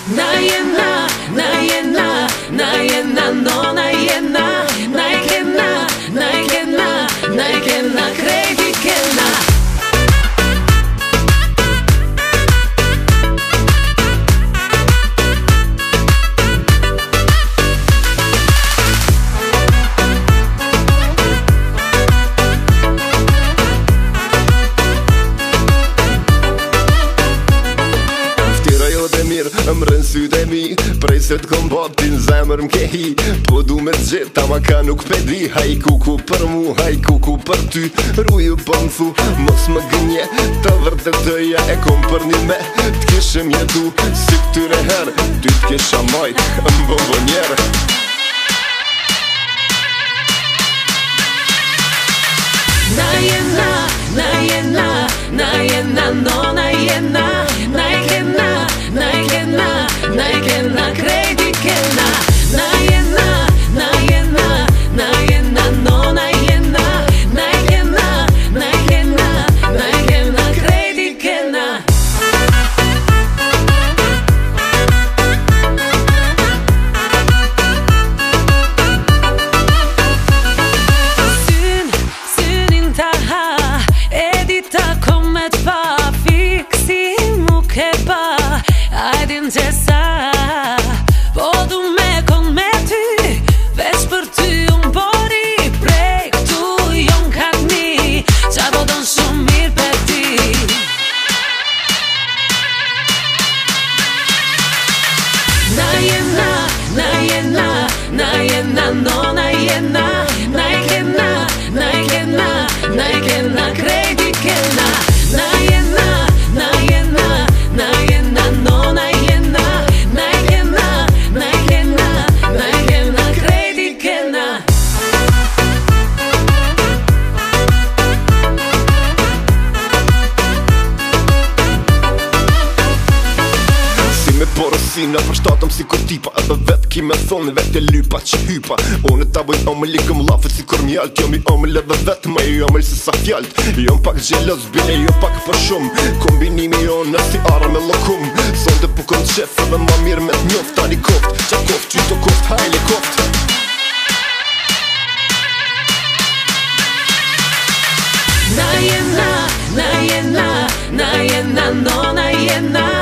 Na jedna, na jedna, na jedna, no na jedna, najkenna, najkenna, najkenna, kredikenna. Më sytë e mi, prej se t'kom botin zemër m'ke hi. Po du me t'gjeta ma ka nuk pe di. Haj kuku për mu, haj kuku për ty. Ruju për më thu, mos më gënje. Të vërtetëja e kom për një me. T'kishëm jetu, si këtyre herë. Ty t'kisha majt, më bombonjerë. Na jedna, na jedna, na jedna, no na jedna, najkenna, najkenna, najkenna, kredikenna. Na jedna, na jedna, na jedna, no na jedna, najkenna, najkenna, najkenna, kredikenna. Synin ta ha, edita komet pa, fiksin mu ke pa. Ajdin që sa, po du me kon me ty, veç për ty unë bori, prej këtu jon kani, qa po don shumë mirë për ti. Na jedna, na jedna, na jedna, no na jedna, najkenna, najkenna, najkenna, kredikenna. Na jedna, na jedna, na jedna, no na jedna, najkenna, najkenna, najkenna, kredikenna. Si me porosina, përshtatëm si kur tipa. Edhe vetë ki me thonë, vetë e lypa që hypa. Unë ta bëj omëll i këm lafët si kur mjalt. Jom i omëll edhe vetë, ma i omëll se sa fjalt. Jom pak gjelos, bile jo pak për shumë. Kombinimi jonë si ara me lokum. Sonde po kon qef edhe ma mirë me t'njoft. Tani koft, qa koft, qyto koft, hajle koft. Na jedna, na jedna, na jedna, no na jedna,